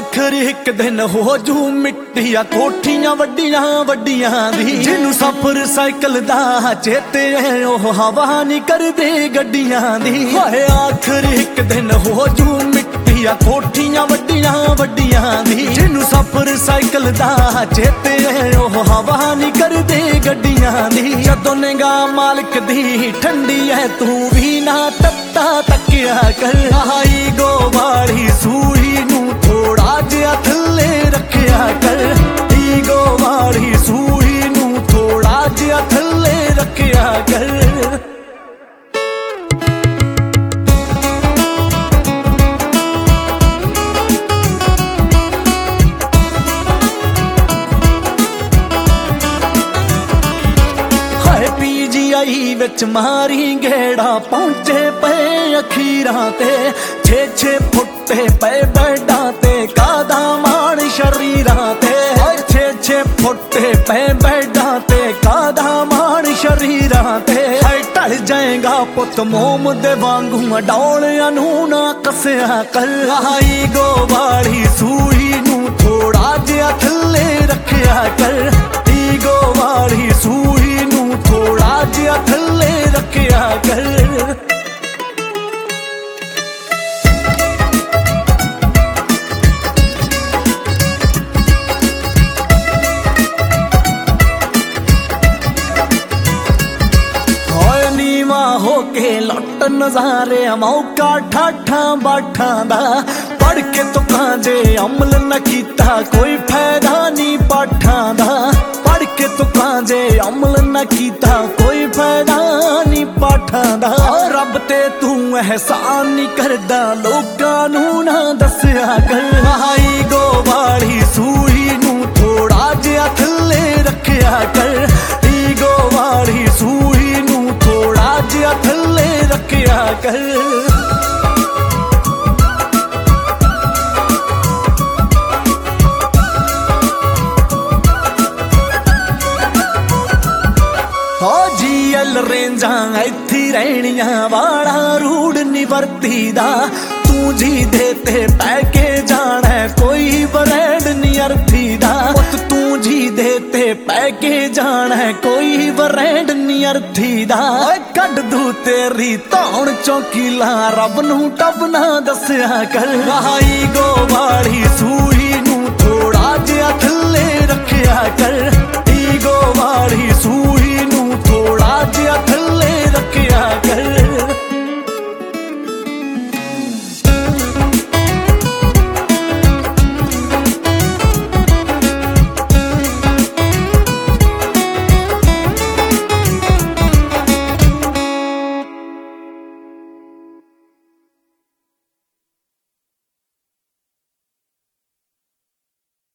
आखिर एक दिन हो जू मिट्टिया कोठियां वड्डियां वड्डियां दी जिन्नू सफर साइकिल दा चेते है ओह हवा नहीं करदे गड्डियां दी। हाय आखिर एक दिन हो जू मिट्टिया कोठियां वड्डियां वड्डियां दी जिन्नू सफर साइकिल दा चेते है ओह हवा नहीं करदे गड्डियां दी। जदों निगाह मालिक दी ठंडी है तू भी ना तत्ता तकिया कर। आई गो वाली सूई नू थोड़ा जिहा थल्ले रखिया कर। ईगो वाली सूई नू थोड़ा जिहा थल्ले रखिया कर। PGI विच मारी गेड़ा पहुंचे पे अखीरां ते 6-6 फुट्टे पे बेडां ते कादा मान शरीरां ते 6-6 फुट्टे पे बेडां ते कादा मान शरीरां ते। टल जाएगा पुत मोम दे वांगू डौलियां नू ना कसिया कर। आई गो वाली सूई नू थोड़ा जिहा थल्ले रखिया कर। ईगो वाली सूई नू थोड़ा जिहा थल्ले रखिया कर। होके लुट नजारे मौका ठाठा बाठा दा पढ़ के तो कांजे अमल न कीता कोई फायदा नहीं पाठा दा। पढ़ के तो कांजे अमल न कीता कोई फायदा नहीं पाठा दा। रब ते तू एहसान नहीं करदा लोकां नू ना दस्या कर। आई गो वाली सूई नू थोड़ा जिहा थल्ले रखिया कर। ईगो वाली सूई नू थोड़ा जिहा थल्ले रखिया कर। जीएल रेंजां इत्थे रहनियां वाला रूड नहीं वरती दा। तू जी देते पैके जाना कोई ब्रांड नहीं अर्थी दा। तू जी देते पैके जाना कोई ब्रांड नहीं अर्थी दा। कड दू तेरी धौण चौकीला रब नू टब ना दस्या कर। आई गो वाली सूई